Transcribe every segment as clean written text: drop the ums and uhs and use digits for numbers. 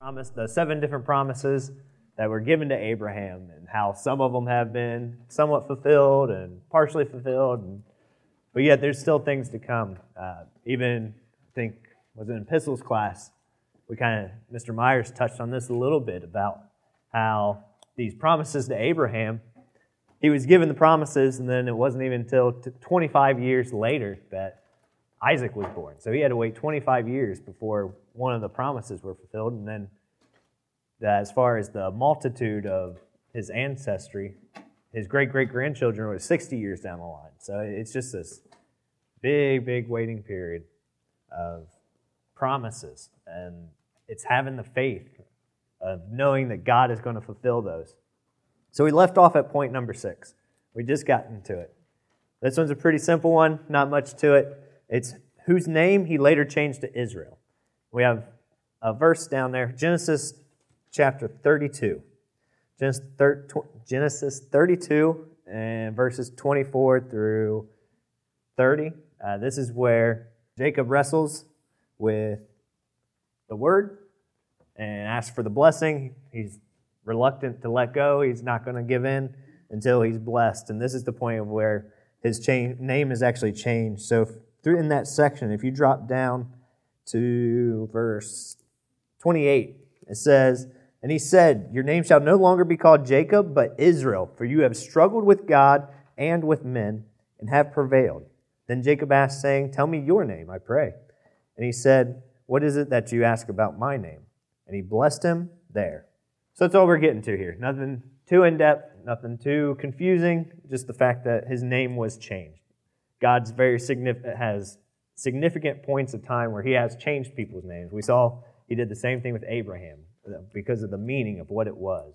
The 7 different promises that were given to Abraham, and how some of them have been somewhat fulfilled and partially fulfilled, but yet there's still things to come. Even, I think, was in epistles class, Mr. Myers touched on this a little bit about how these promises to Abraham, he was given the promises, and then it wasn't even until 25 years later that Isaac was born. So he had to wait 25 years before one of the promises were fulfilled. And then as far as the multitude of his ancestry, his great-great-grandchildren were 60 years down the line. So it's just this big waiting period of promises. And it's having the faith of knowing that God is going to fulfill those. So we left off at point number 6. We just got into it. This one's a pretty simple one, not much to it. It's whose name he later changed to Israel. We have a verse down there, Genesis chapter 32. Genesis 32 and verses 24 through 30. This is where Jacob wrestles with the word and asks for the blessing. He's reluctant to let go. He's not going to give in until he's blessed. And this is the point of where his name is actually changed. So in that section, if you drop down to verse 28, it says, "And he said, Your name shall no longer be called Jacob, but Israel, for you have struggled with God and with men, and have prevailed. Then Jacob asked, saying, Tell me your name, I pray. And he said, What is it that you ask about my name? And he blessed him there." So that's all we're getting to here. Nothing too in-depth, nothing too confusing, just the fact that his name was changed. God's has significant points of time where he has changed people's names. We saw he did the same thing with Abraham because of the meaning of what it was.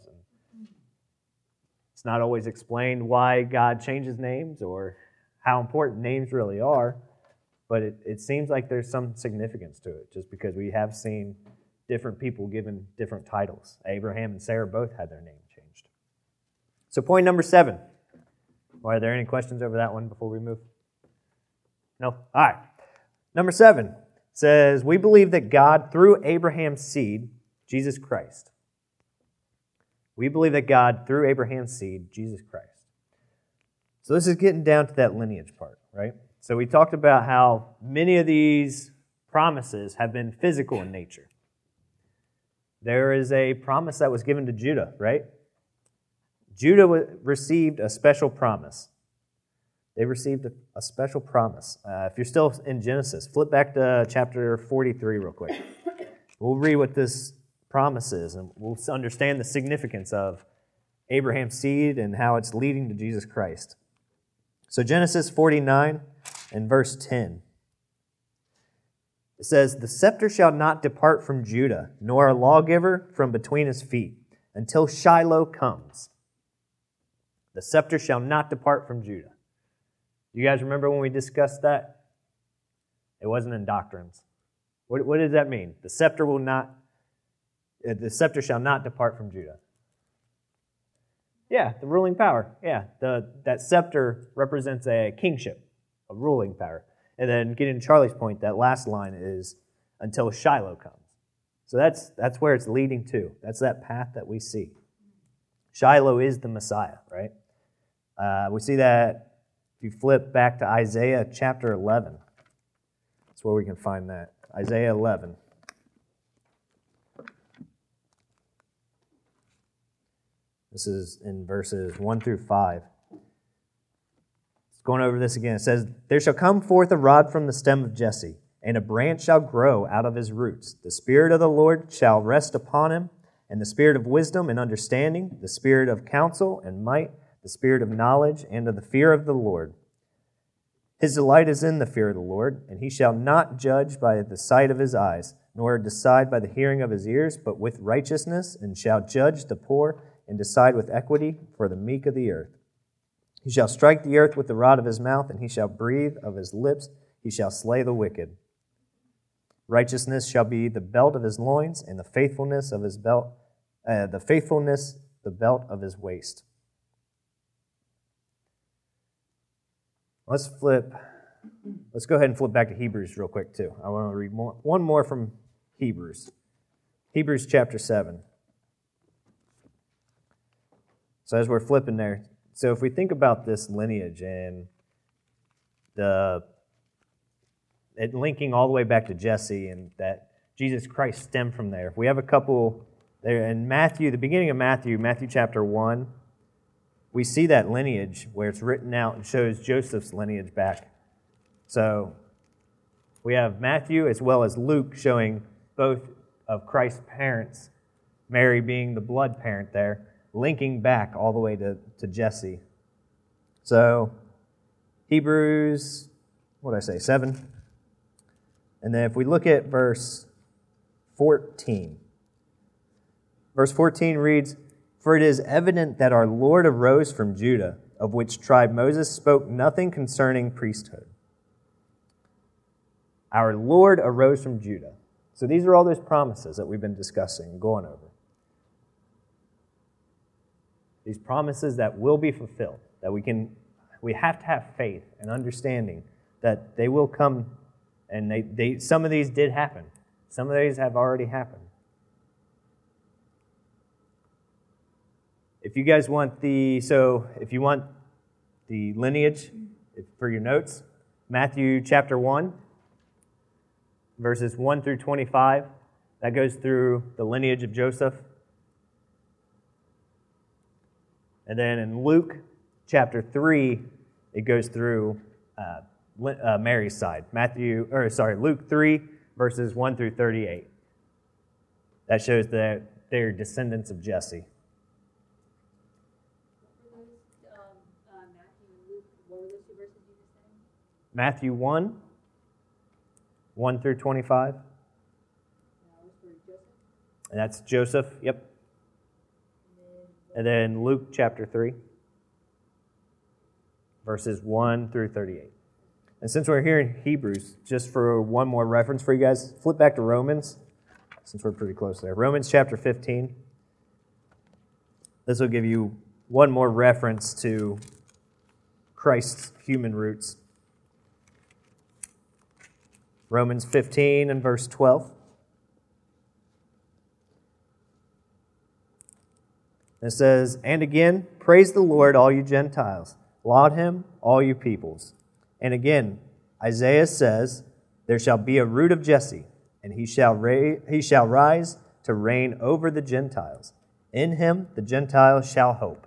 It's not always explained why God changes names or how important names really are, but it seems like there's some significance to it, just because we have seen different people given different titles. Abraham and Sarah both had their name changed. So point number 7. Are there any questions over that one before we move? No? All right. Number 7 says, we believe that God, through Abraham's seed, Jesus Christ. We believe that God, through Abraham's seed, Jesus Christ. So this is getting down to that lineage part, right? So we talked about how many of these promises have been physical in nature. There is a promise that was given to Judah, right? Judah received a special promise. They received a special promise. If you're still in Genesis, flip back to chapter 43 real quick. We'll read what this promise is, and we'll understand the significance of Abraham's seed and how it's leading to Jesus Christ. So Genesis 49 and verse 10. It says, "The scepter shall not depart from Judah, nor a lawgiver from between his feet, until Shiloh comes." The scepter shall not depart from Judah. You guys remember when we discussed that? It wasn't in doctrines. What does that mean? The scepter shall not depart from Judah. Yeah, the ruling power. Yeah, that scepter represents a kingship, a ruling power. And then getting to Charlie's point, that last line is until Shiloh comes. So that's where it's leading to. That's that path that we see. Shiloh is the Messiah, right? We see that if you flip back to Isaiah chapter 11. That's where we can find that. Isaiah 11. This is in verses 1 through 5. Going over this again, it says, "There shall come forth a rod from the stem of Jesse, and a branch shall grow out of his roots. The Spirit of the Lord shall rest upon him, and the Spirit of wisdom and understanding, the Spirit of counsel and might, the Spirit of knowledge and of the fear of the Lord. His delight is in the fear of the Lord, and he shall not judge by the sight of his eyes, nor decide by the hearing of his ears, but with righteousness, and shall judge the poor, and decide with equity for the meek of the earth. He shall strike the earth with the rod of his mouth, and he shall breathe of his lips. He shall slay the wicked. Righteousness shall be the belt of his loins, and the faithfulness of his belt, the belt of his waist." Let's go ahead and flip back to Hebrews real quick too. I want to read one more from Hebrews. Hebrews chapter 7. So as we're flipping there, so if we think about this lineage and it linking all the way back to Jesse and that Jesus Christ stemmed from there. If we have a couple there in Matthew, the beginning of Matthew chapter 1, we see that lineage where it's written out and shows Joseph's lineage back. So we have Matthew as well as Luke showing both of Christ's parents, Mary being the blood parent there, linking back all the way to Jesse. So Hebrews, 7? And then if we look at verse 14, verse 14 reads, "For it is evident that our Lord arose from Judah, of which tribe Moses spoke nothing concerning priesthood." Our Lord arose from Judah. So these are all those promises that we've been discussing and going over. These promises that will be fulfilled, that we have to have faith and understanding that they will come, and some of these did happen. Some of these have already happened. If you guys want if you want the lineage for your notes, Matthew chapter 1, verses 1 through 25, that goes through the lineage of Joseph. And then in Luke chapter 3, it goes through Mary's side. Luke 3, verses 1 through 38. That shows that they're descendants of Jesse. Matthew 1, 1 through 25. And that's Joseph, yep. And then Luke chapter 3, verses 1 through 38. And since we're here in Hebrews, just for one more reference for you guys, flip back to Romans, since we're pretty close there. Romans chapter 15. This will give you one more reference to Christ's human roots. Romans 15 and verse 12. It says, "And again, praise the Lord, all you Gentiles. Laud him, all you peoples." And again, Isaiah says, "There shall be a root of Jesse, and he shall rise to reign over the Gentiles. In him the Gentiles shall hope."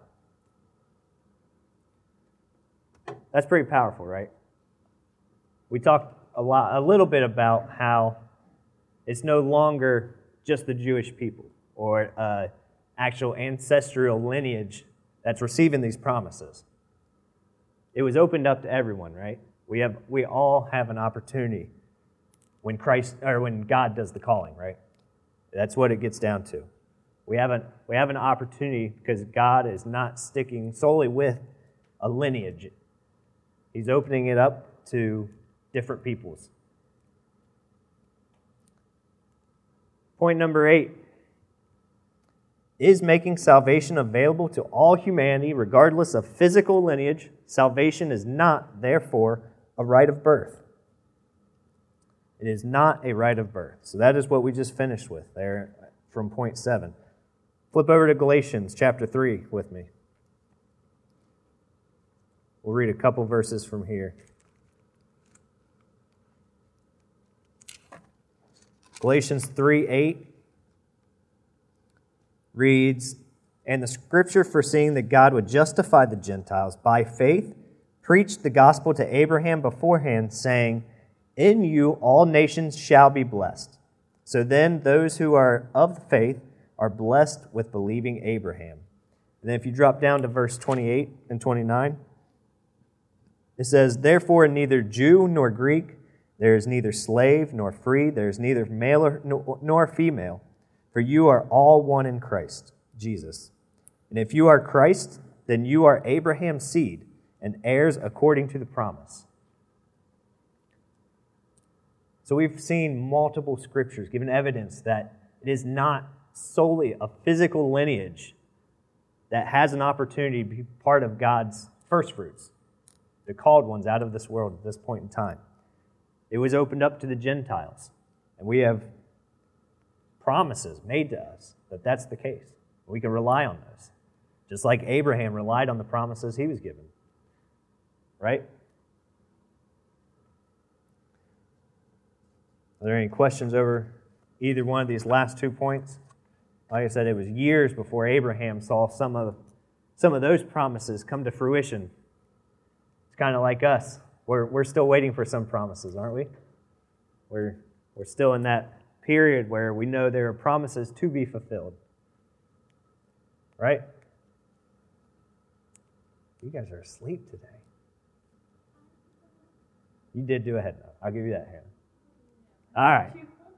That's pretty powerful, right? We talked a little bit about how it's no longer just the Jewish people or actual ancestral lineage that's receiving these promises. It was opened up to everyone, right? We all have an opportunity when God does the calling, right? That's what it gets down to. We have an opportunity because God is not sticking solely with a lineage. He's opening it up to different peoples. Point number 8 is making salvation available to all humanity, regardless of physical lineage. Salvation is not, therefore, a right of birth. It is not a right of birth. So that is what we just finished with there from point 7. Flip over to Galatians chapter 3 with me. We'll read a couple verses from here. Galatians 3:8 reads, "And the scripture, foreseeing that God would justify the Gentiles by faith, preached the gospel to Abraham beforehand, saying, 'In you all nations shall be blessed.' So then those who are of the faith are blessed with believing Abraham." And then if you drop down to verse 28 and 29, it says, "Therefore neither Jew nor Greek, there is neither slave nor free, there is neither male nor female, for you are all one in Christ Jesus. And if you are Christ, then you are Abraham's seed and heirs according to the promise." So we've seen multiple scriptures giving evidence that it is not solely a physical lineage that has an opportunity to be part of God's first fruits, the called ones out of this world at this point in time. It was opened up to the Gentiles, and we have promises made to us, that that's the case. We can rely on those. Just like Abraham relied on the promises he was given. Right? Are there any questions over either one of these last 2 points? Like I said, it was years before Abraham saw some of those promises come to fruition. It's kind of like us. We're still waiting for some promises, aren't we? We're still in that period where we know there are promises to be fulfilled. Right? You guys are asleep today. You did do a head nod. I'll give you that hand. All right.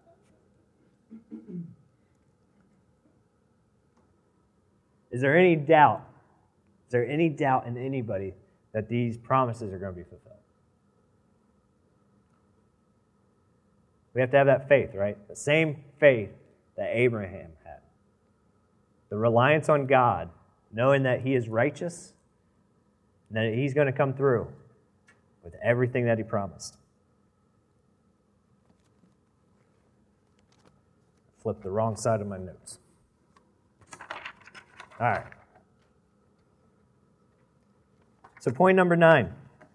Is there any doubt? Is there any doubt in anybody that these promises are going to be fulfilled? We have to have that faith, right? The same faith that Abraham had. The reliance on God, knowing that He is righteous, and that He's going to come through with everything that He promised. Flip the wrong side of my notes. All right. So point number 9.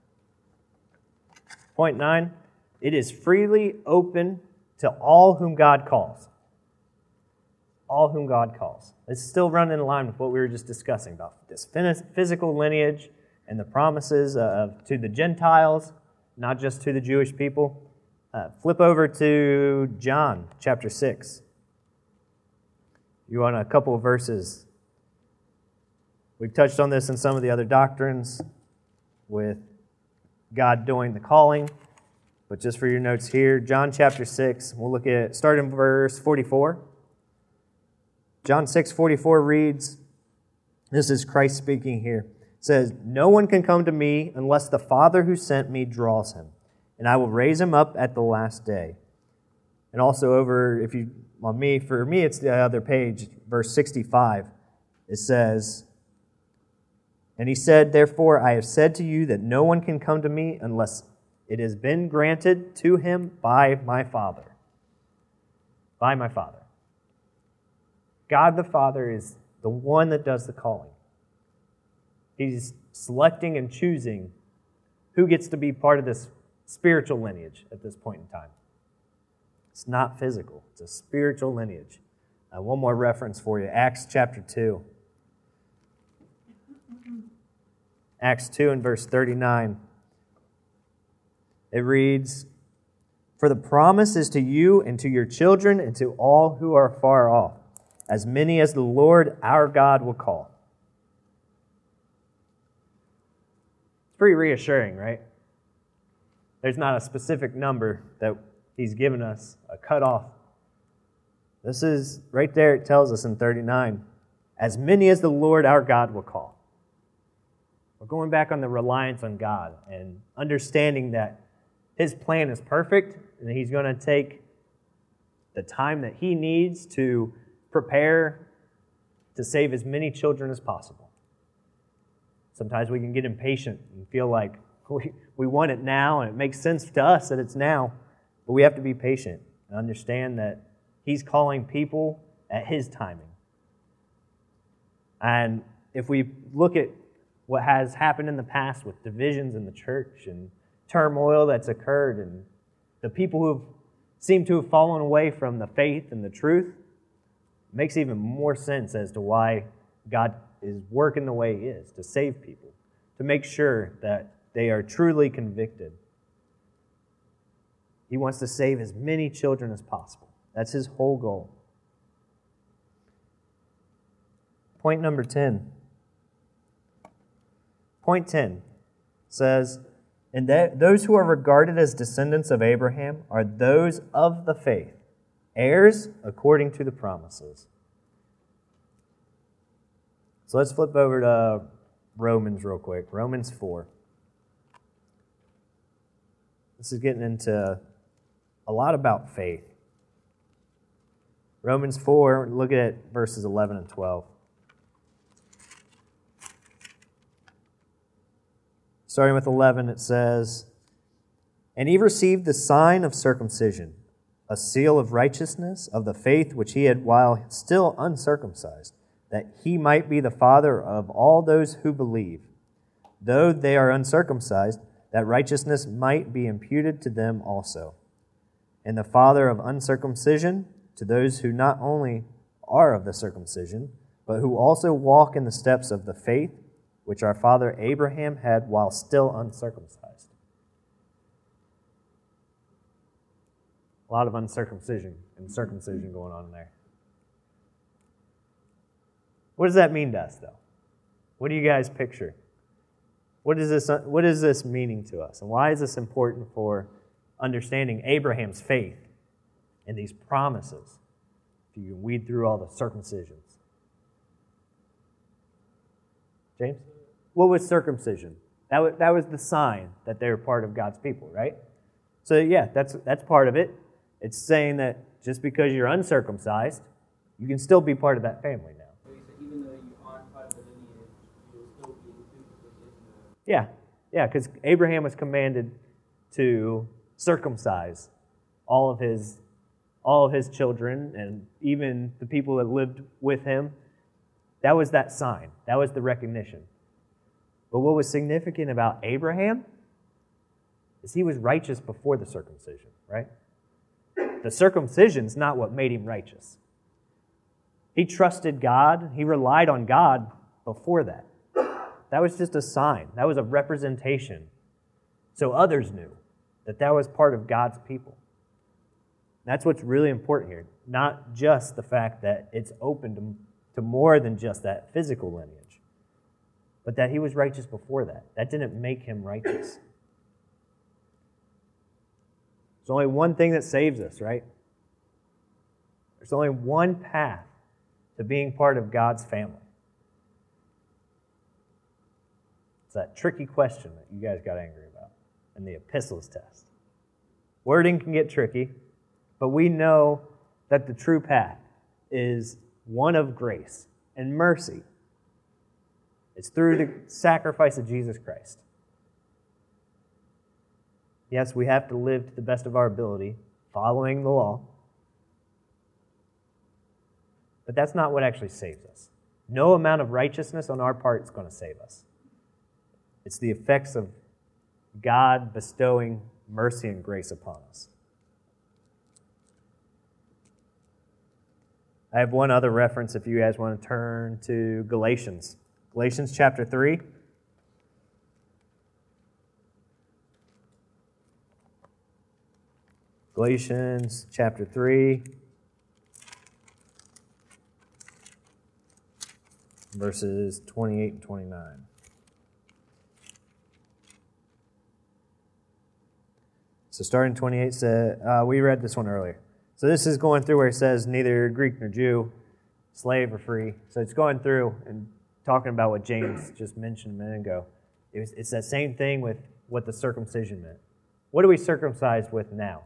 Point 9, it is freely open to all whom God calls. All whom God calls. It's still running in line with what we were just discussing about this physical lineage and the promises to the Gentiles, not just to the Jewish people. Flip over to John chapter 6. You want a couple of verses. We've touched on this in some of the other doctrines with God doing the calling. But just for your notes here, John chapter 6, we'll look at, start in verse 44. John 6:44 reads, this is Christ speaking here. It says, "No one can come to me unless the Father who sent me draws him, and I will raise him up at the last day." And also over, for me it's the other page, verse 65. It says, "And he said, therefore I have said to you that no one can come to me unless it has been granted to him by my Father." By my Father. God the Father is the one that does the calling. He's selecting and choosing who gets to be part of this spiritual lineage at this point in time. It's not physical. It's a spiritual lineage. One more reference for you. Acts chapter 2. Acts 2 and verse 39. It reads, "For the promise is to you and to your children and to all who are far off, as many as the Lord our God will call." It's pretty reassuring, right? There's not a specific number that He's given us, a cutoff. This is, right there it tells us in 39, as many as the Lord our God will call. We're going back on the reliance on God and understanding that His plan is perfect and He's going to take the time that He needs to prepare to save as many children as possible. Sometimes we can get impatient and feel like we want it now and it makes sense to us that it's now, but we have to be patient and understand that He's calling people at His timing. And if we look at what has happened in the past with divisions in the church and turmoil that's occurred and the people who seem to have fallen away from the faith and the truth, it makes even more sense as to why God is working the way He is, to save people, to make sure that they are truly convicted. He wants to save as many children as possible. That's His whole goal. Point number 10. Point 10 says, "And that those who are regarded as descendants of Abraham are those of the faith, heirs according to the promises." So let's flip over to Romans real quick. Romans 4. This is getting into a lot about faith. Romans 4, look at verses 11 and 12. Starting with 11, it says, "And he received the sign of circumcision a seal of righteousness of the faith which he had while still uncircumcised, that he might be the father of all those who believe, though they are uncircumcised, that righteousness might be imputed to them also. And the father of uncircumcision to those who not only are of the circumcision, but who also walk in the steps of the faith which our father Abraham had while still uncircumcised. A lot of uncircumcision and circumcision going on there. What does that mean to us, though? What do you guys picture? What is this meaning to us? And why is this important for understanding Abraham's faith and these promises? If you can weed through all the circumcisions. James? What was circumcision? That was the sign that they were part of God's people, right? So yeah, that's part of it. It's saying that just because you're uncircumcised, you can still be part of that family now. So you said even though you aren't part of the lineage, you'll still be included within the... Yeah, because Abraham was commanded to circumcise all of his children and even the people that lived with him. That was that sign. That was the recognition. But what was significant about Abraham is he was righteous before the circumcision, right? The circumcision's not what made him righteous. He trusted God. He relied on God before that. That was just a sign. That was a representation. So others knew that was part of God's people. That's what's really important here. Not just the fact that it's open to more than just that physical lineage, but that he was righteous before that. That didn't make him righteous. There's only one thing that saves us, right? There's only one path to being part of God's family. It's that tricky question that you guys got angry about in the epistles test. Wording can get tricky, but we know that the true path is one of grace and mercy. It's through the sacrifice of Jesus Christ. Yes, we have to live to the best of our ability, following the law. But that's not what actually saves us. No amount of righteousness on our part is going to save us. It's the effects of God bestowing mercy and grace upon us. I have one other reference if you guys want to turn to Galatians. Galatians chapter 3. Galatians chapter 3, verses 28 and 29. So starting 28, we read this one earlier. So this is going through where it says neither Greek nor Jew, slave or free. So it's going through and talking about what James just mentioned a minute ago. It's that same thing with what the circumcision meant. What are we circumcised with now?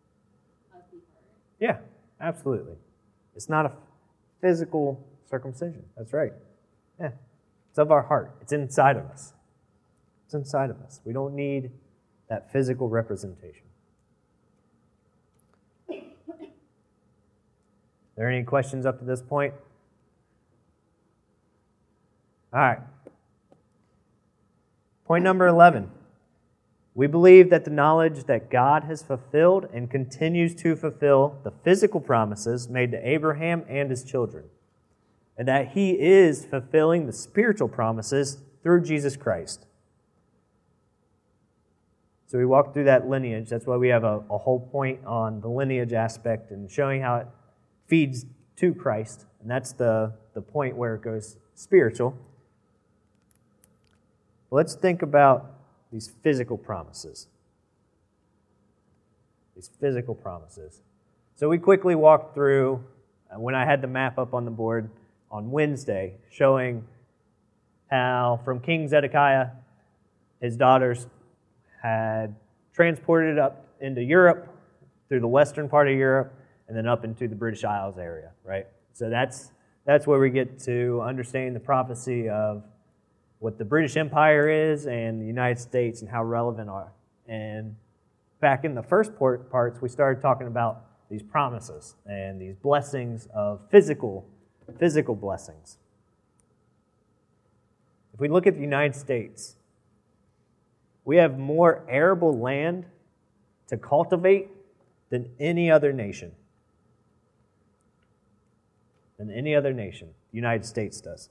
Yeah, absolutely. It's not a physical circumcision. That's right. Yeah. It's of our heart. It's inside of us. It's inside of us. We don't need that physical representation. Are there any questions up to this point? All right. Point number 11. We believe that the knowledge that God has fulfilled and continues to fulfill the physical promises made to Abraham and his children, and that he is fulfilling the spiritual promises through Jesus Christ. So we walked through that lineage. That's why we have a whole point on the lineage aspect and showing how it feeds to Christ. And that's the point where it goes spiritual. Let's think about these physical promises. These physical promises. So we quickly walked through, when I had the map up on the board on Wednesday, showing how from King Zedekiah, his daughters had transported up into Europe, through the western part of Europe, and then up into the British Isles area, right? So that's where we get to understanding the prophecy of what the British Empire is and the United States and how relevant are. And back in the first parts, we started talking about these promises and these blessings of physical blessings. If we look at the United States, we have more arable land to cultivate than any other nation. The United States does.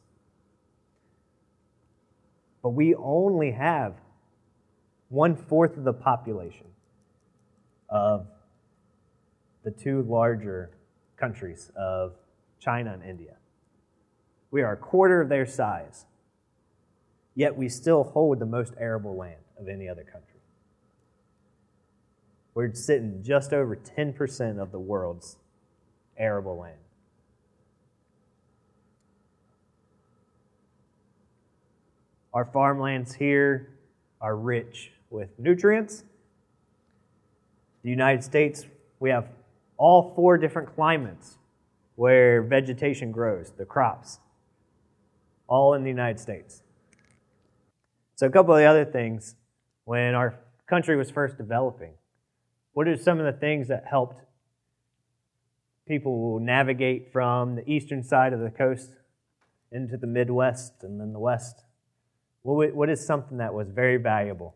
But we only have 1/4 of the population of the two larger countries of China and India. We are 1/4 of their size, yet we still hold the most arable land of any other country. We're sitting just over 10% of the world's arable land. Our farmlands here are rich with nutrients. The United States, we have all 4 different climates where vegetation grows, the crops, all in the United States. So a couple of the other things, when our country was first developing, what are some of the things that helped people navigate from the eastern side of the coast into the Midwest and then the West? What is something that was very valuable?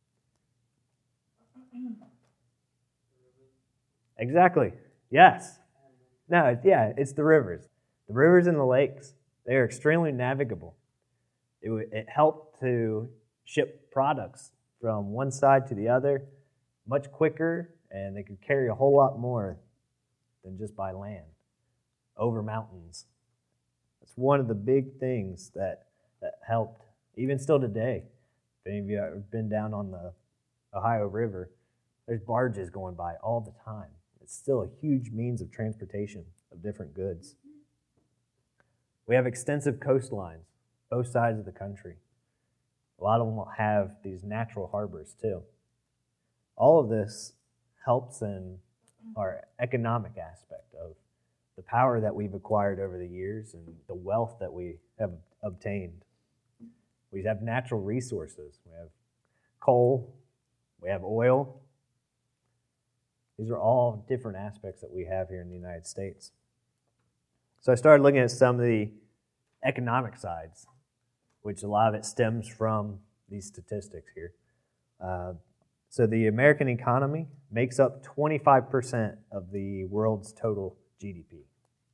Exactly. Yes. No, yeah, it's the rivers. The rivers and the lakes, they are extremely navigable. It helped to ship products from one side to the other much quicker, and they could carry a whole lot more than just by land, over mountains. That's one of the big things that helped. Even still today, if any of you have been down on the Ohio River, there's barges going by all the time. It's still a huge means of transportation of different goods. We have extensive coastlines, both sides of the country. A lot of them will have these natural harbors too. All of this helps in our economic aspect of the power that we've acquired over the years and the wealth that we have obtained. We have natural resources. We have coal. We have oil. These are all different aspects that we have here in the United States. So I started looking at some of the economic sides, which a lot of it stems from these statistics here. So the American economy makes up 25% of the world's total GDP.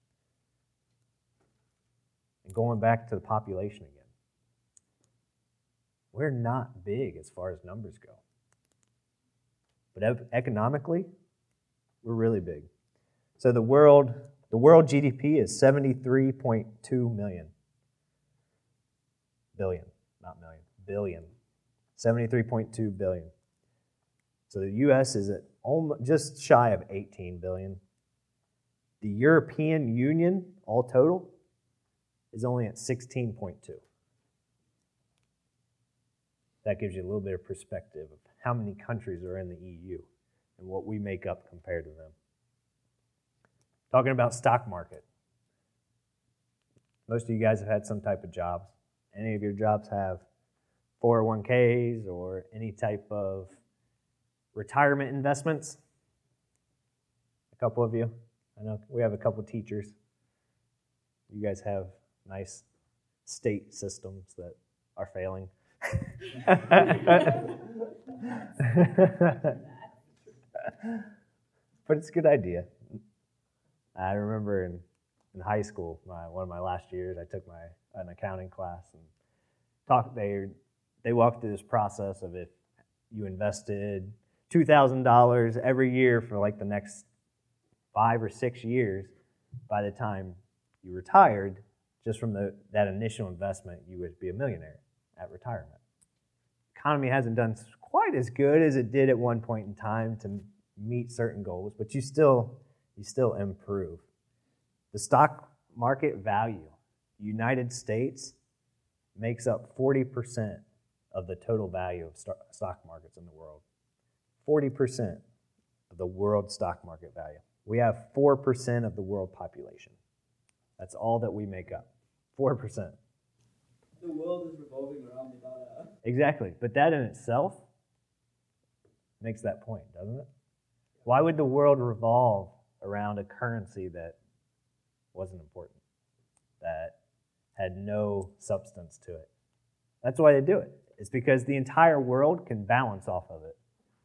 And going back to the population again, we're not big as far as numbers go. But economically, we're really big. So the world GDP is 73.2 billion. 73.2 billion. So the U.S. is at just shy of 18 billion. The European Union, all total, is only at 16.2. That gives you a little bit of perspective of how many countries are in the EU and what we make up compared to them. Talking about stock market. Most of you guys have had some type of jobs. Any of your jobs have 401ks or any type of retirement investments? A couple of you. I know we have a couple of teachers. You guys have nice state systems that are failing. But it's a good idea. I remember in high school, one of my last years, I took an accounting class and they walked through this process of if you invested $2,000 every year for like the next 5 or 6 years, by the time you retired, just from that initial investment, you would be a millionaire at retirement. The economy hasn't done quite as good as it did at one point in time to meet certain goals, but you still improve. The stock market value, United States, makes up 40% of the total value of stock markets in the world. 40% of the world stock market value. We have 4% of the world population. That's all that we make up. 4%. The world is revolving around the dollar. Exactly. But that in itself makes that point, doesn't it? Why would the world revolve around a currency that wasn't important, that had no substance to it. That's why they do it. It's because the entire world can balance off of it.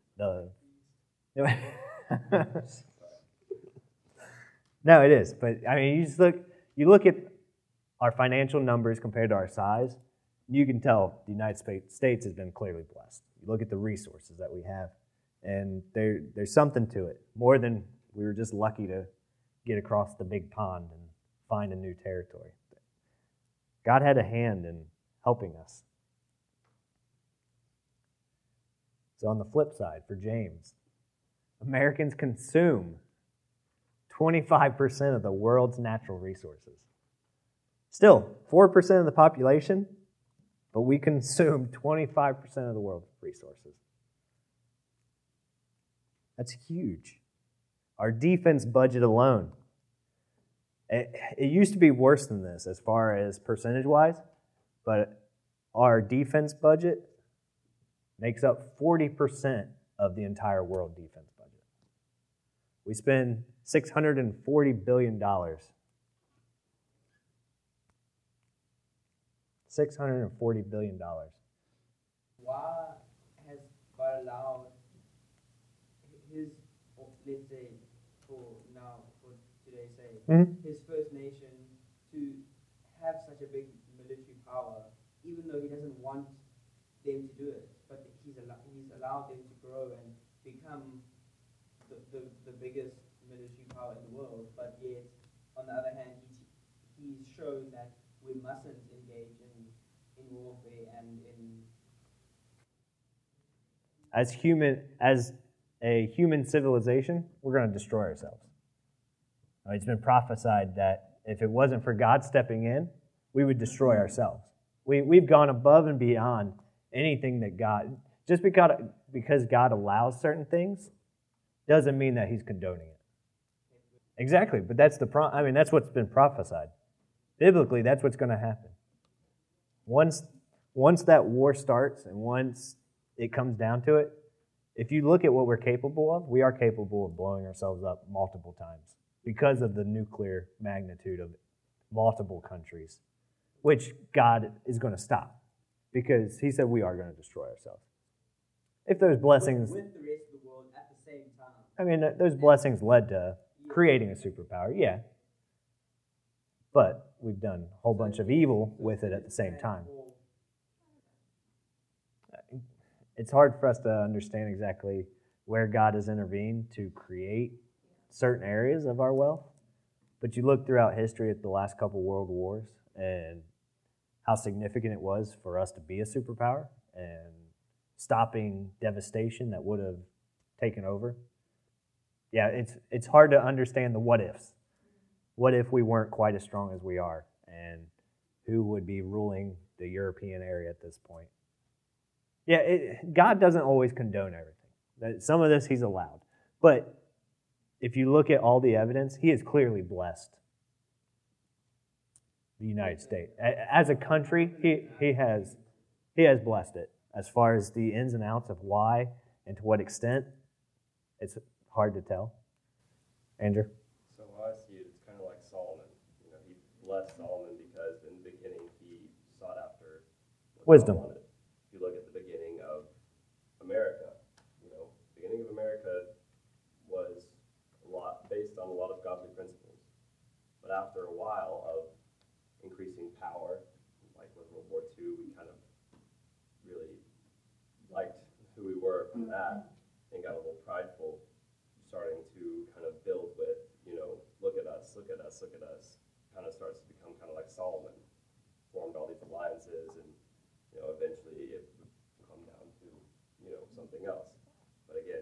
No, it is. But I mean, you look at our financial numbers compared to our size, you can tell the United States has been clearly blessed. You look at the resources that we have, and there's something to it, more than we were just lucky to get across the big pond and find a new territory. God had a hand in helping us. So on the flip side, for James, Americans consume 25% of the world's natural resources. Still, 4% of the population, but we consume 25% of the world's resources. That's huge. Our defense budget alone. It used to be worse than this as far as percentage-wise, but our defense budget makes up 40% of the entire world defense budget. We spend $640 billion. $640 billion. Why has God allowed his, let's say, for today's sake, his First Nation to have such a big military power, even though he doesn't want them to do it, but he's allowed them to grow and become the biggest military power in the world, but yet, on the other hand, he's shown that we mustn't engage in warfare and in... As a human civilization, we're going to destroy ourselves. It's been prophesied that if it wasn't for God stepping in, we would destroy ourselves. We've gone above and beyond anything that God... Just because God allows certain things doesn't mean that he's condoning it. Exactly, but that's that's what's been prophesied. Biblically, that's what's going to happen. Once that war starts and once it comes down to it, if you look at what we're capable of, we are capable of blowing ourselves up multiple times because of the nuclear magnitude of multiple countries, which God is going to stop because he said we are going to destroy ourselves. If those blessings... With the rest of the world at the same time. Those blessings led to creating a superpower, yeah. But we've done a whole bunch of evil with it at the same time. It's hard for us to understand exactly where God has intervened to create certain areas of our wealth. But you look throughout history at the last couple world wars and how significant it was for us to be a superpower and stopping devastation that would have taken over. Yeah, it's hard to understand the what-ifs. What if we weren't quite as strong as we are? And who would be ruling the European area at this point? Yeah, God doesn't always condone everything. Some of this he's allowed. But if you look at all the evidence, he has clearly blessed the United States. As a country, he has blessed it. As far as the ins and outs of why and to what extent, it's hard to tell. Andrew? So I see it, it's kind of like Solomon. He blessed Solomon because in the beginning he sought after wisdom. God wanted. If you look at the beginning of America, the beginning of America was based on a lot of godly principles. But after a while of increasing power, like with World War II, we kind of really liked who we were from that and got a little prideful, starting to kind of build with, look at us, kind of starts to become kind of like Solomon, formed all these alliances, and, eventually it would come down to, something else. But again,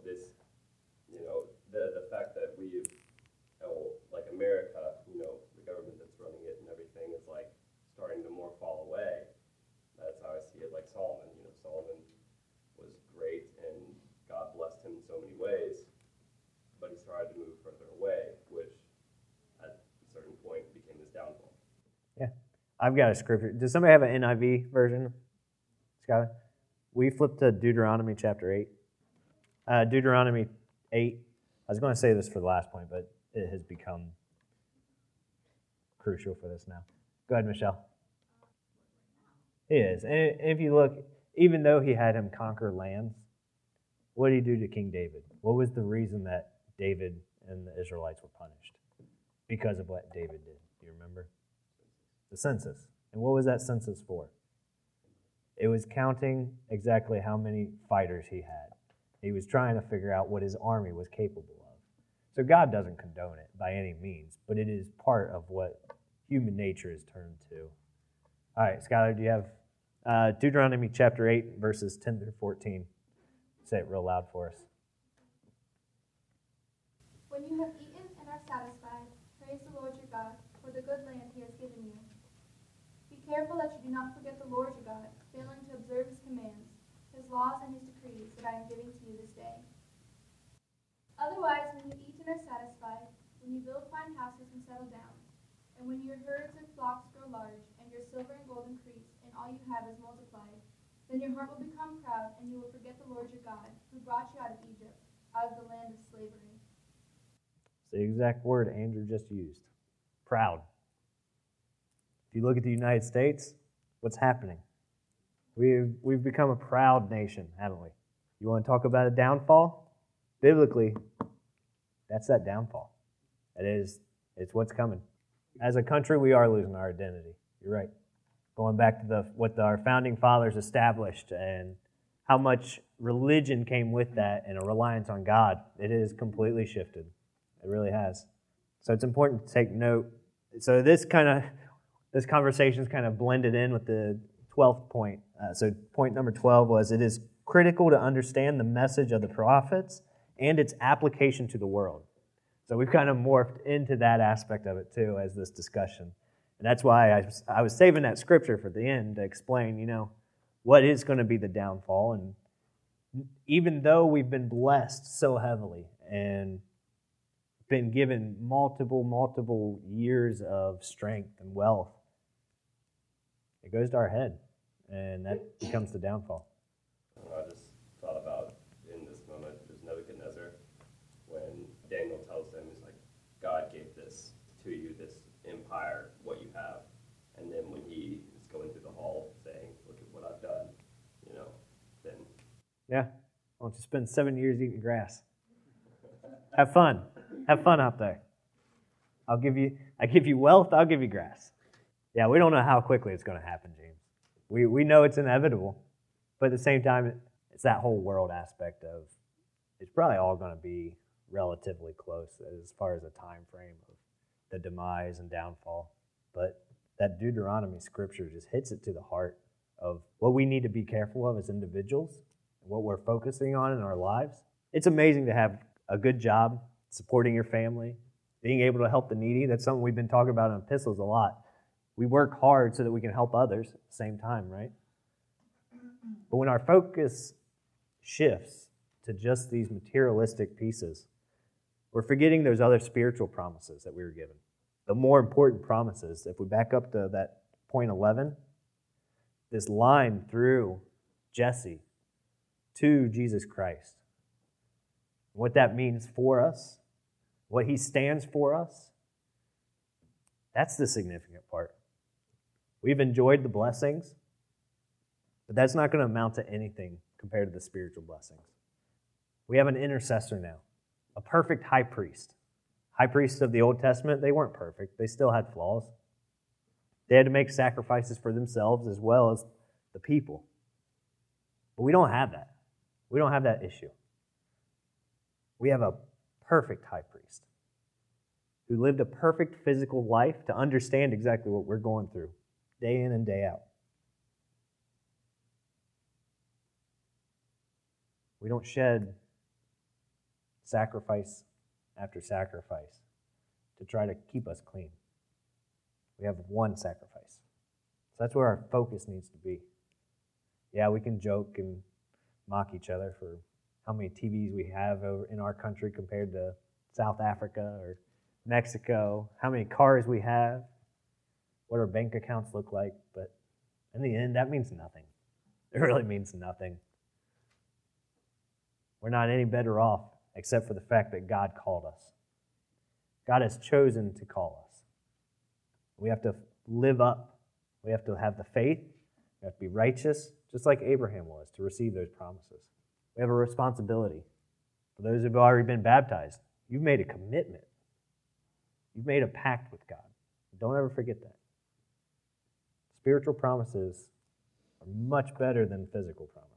the fact that we've, like America, the government that's running it and everything is like starting to more fall away. That's how I see it, like Solomon. Solomon was great and God blessed him in so many ways, but he started to move further away, which at a certain point became his downfall. Yeah. I've got a scripture. Does somebody have an NIV version? Skylar? We flip to Deuteronomy chapter 8. Deuteronomy 8, I was going to say this for the last point, but it has become crucial for this now. Go ahead, Michelle. He is. And if you look, even though he had him conquer lands, what did he do to King David? What was the reason that David and the Israelites were punished? Because of what David did. Do you remember? The census. And what was that census for? It was counting exactly how many fighters he had. He was trying to figure out what his army was capable of. So God doesn't condone it by any means, but it is part of what human nature is turned to. All right, Skylar, do you have Deuteronomy chapter 8, verses 10 through 14? Say it real loud for us. When you have eaten and are satisfied, praise the Lord your God for the good land he has given you. Be careful that you do not forget the Lord your God, failing to observe his commands, his laws, and his decrees that I am giving to you this day. Otherwise, when you eat and are satisfied, when you build fine houses and settle down, and when your herds and flocks grow large, and your silver and gold increase, and all you have is multiplied, then your heart will become proud, and you will forget the Lord your God, who brought you out of Egypt, out of the land of slavery. It's the exact word Andrew just used. Proud. If you look at the United States, what's happening? We've become a proud nation, haven't we? You want to talk about a downfall? Biblically, that's that downfall. It's what's coming. As a country, we are losing our identity. You're right. Going back to what our founding fathers established and how much religion came with that and a reliance on God, it has completely shifted. It really has. So it's important to take note. So this conversation is kind of blended in with the 12th point. So point number 12 was, it is critical to understand the message of the prophets and its application to the world. So we've kind of morphed into that aspect of it too as this discussion. And that's why I was saving that scripture for the end to explain, what is going to be the downfall. And even though we've been blessed so heavily and been given multiple years of strength and wealth, it goes to our head, and that becomes the downfall. I just thought about, in this moment, there's Nebuchadnezzar, when Daniel tells him, he's like, God gave this to you, this empire, what you have. And then when he is going through the hall saying, look at what I've done, then... Yeah, why don't you spend 7 years eating grass? Have fun. Have fun out there. I give you wealth, I'll give you grass. Yeah, we don't know how quickly it's going to happen, James. We know it's inevitable, but at the same time, it's that whole world aspect of, it's probably all going to be relatively close as far as a time frame of the demise and downfall. But that Deuteronomy scripture just hits it to the heart of what we need to be careful of as individuals, what we're focusing on in our lives. It's amazing to have a good job, supporting your family, being able to help the needy. That's something we've been talking about in epistles a lot. We work hard so that we can help others at the same time, right? But when our focus shifts to just these materialistic pieces, we're forgetting those other spiritual promises that we were given. The more important promises, if we back up to that point 11, this line through Jesse to Jesus Christ. What that means for us, what he stands for us, that's the significant part. We've enjoyed the blessings, but that's not going to amount to anything compared to the spiritual blessings. We have an intercessor now, a perfect high priest. High priests of the Old Testament, they weren't perfect. They still had flaws. They had to make sacrifices for themselves as well as the people. But we don't have that. We don't have that issue. We have a perfect high priest who lived a perfect physical life to understand exactly what we're going through day in and day out. We don't shed sacrifice after sacrifice to try to keep us clean. We have one sacrifice. So that's where our focus needs to be. Yeah, we can joke and mock each other for how many TVs we have over in our country compared to South Africa or Mexico, how many cars we have, what our bank accounts look like, but in the end, that means nothing. It really means nothing. We're not any better off except for the fact that God called us. God has chosen to call us. We have to live up. We have to have the faith. We have to be righteous, just like Abraham was, to receive those promises. We have a responsibility. For those who have already been baptized, you've made a commitment. You've made a pact with God. Don't ever forget that. Spiritual promises are much better than physical promises.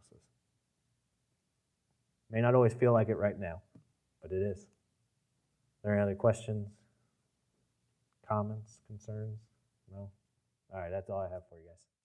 May not always feel like it right now, but it is. Are there any other questions, comments, concerns? No? All right, that's all I have for you guys.